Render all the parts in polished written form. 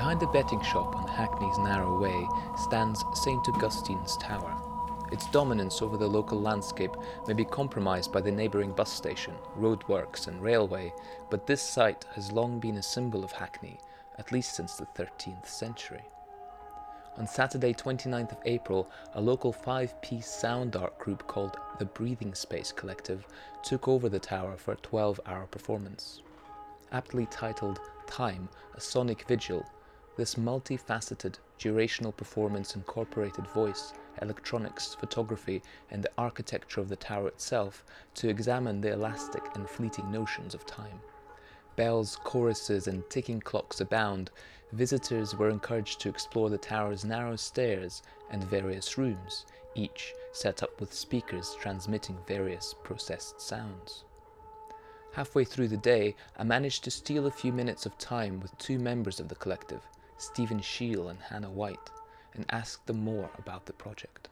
Behind the betting shop on Hackney's narrow way stands St. Augustine's Tower. Its dominance over the local landscape may be compromised by the neighbouring bus station, roadworks and railway, but this site has long been a symbol of Hackney, at least since the 13th century. On Saturday 29th of April, a local 5-piece sound art group called the Breathing Space Collective took over the tower for a 12-hour performance. Aptly titled Time, a Sonic Vigil, this multifaceted, durational performance incorporated voice, electronics, photography, and the architecture of the tower itself to examine the elastic and fleeting notions of time. Bells, choruses, and ticking clocks abound. Visitors were encouraged to explore the tower's narrow stairs and various rooms, each set up with speakers transmitting various processed sounds. Halfway through the day, I managed to steal a few minutes of time with two members of the collective, Stephen Shiel and Hannah White, and asked them more about the project.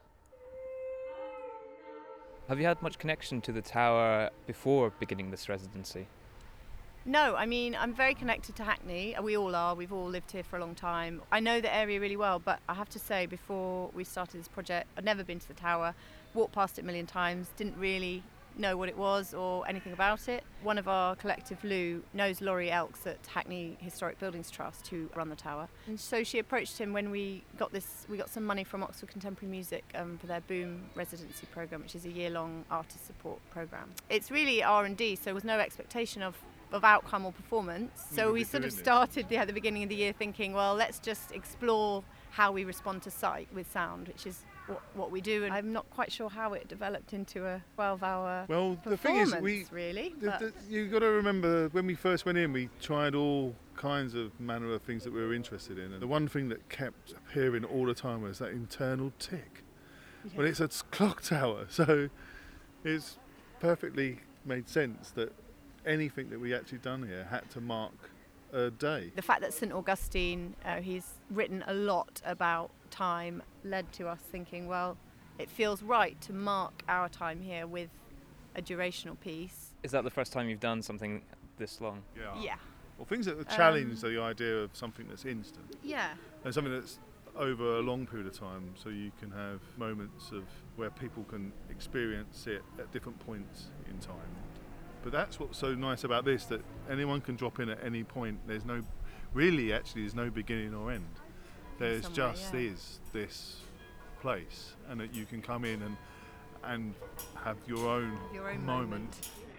Have you had much connection to the tower before beginning this residency? No, I mean, I'm very connected to Hackney. We all are. We've all lived here for a long time. I know the area really well, but I have to say, before we started this project, I'd never been to the tower, walked past it a million times, didn't really know what it was or anything about it. One of our collective, Lou, knows Laurie Elks at Hackney Historic Buildings Trust, who run the tower. And so she approached him when we got some money from Oxford Contemporary Music for their Boom residency programme, which is a year-long artist support programme. It's really R&D, so there was no expectation of outcome or performance. So we sort of started at the beginning of the year thinking, well, let's just explore how we respond to sight with sound, which is what we do. And I'm not quite sure how it developed into a 12-hour the thing is, you've got to remember, when we first went in, we tried all kinds of manner of things that we were interested in. And the one thing that kept appearing all the time was that internal tick. Yeah. Well, it's a clock tower, so it's perfectly made sense that anything that we actually done here had to mark a day. The fact that St. Augustine, he's written a lot about time, led to us thinking, well, it feels right to mark our time here with a durational piece. Is that the first time you've done something this long? Yeah. Well, things that challenge the idea of something that's instant. Yeah. And something that's over a long period of time, so you can have moments of where people can experience it at different points in time. But that's what's so nice about this, that anyone can drop in at any point. There's no beginning or end. There's this place, and that you can come in and have your own moment.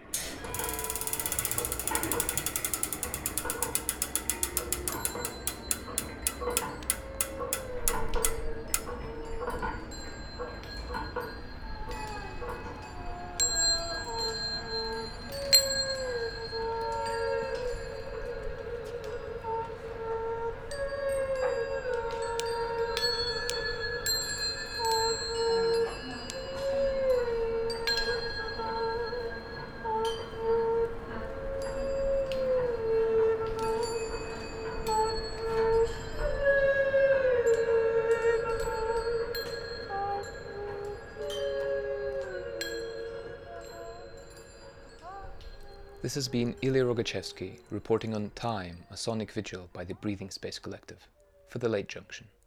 This has been Ilya Rogachevsky reporting on Time, a Sonic Vigil by the Breathing Space Collective for The Late Junction.